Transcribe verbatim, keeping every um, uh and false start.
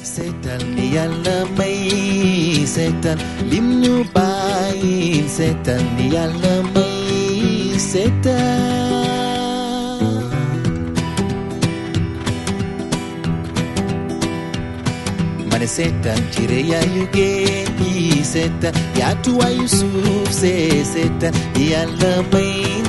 seetal ni Yàlla may seetal lim ñu bàyyil seetal ni Yàlla may seetal mane seetal ci rëyaayu géej gi seetal yaatuwaayu suuf see seetal Yàlla may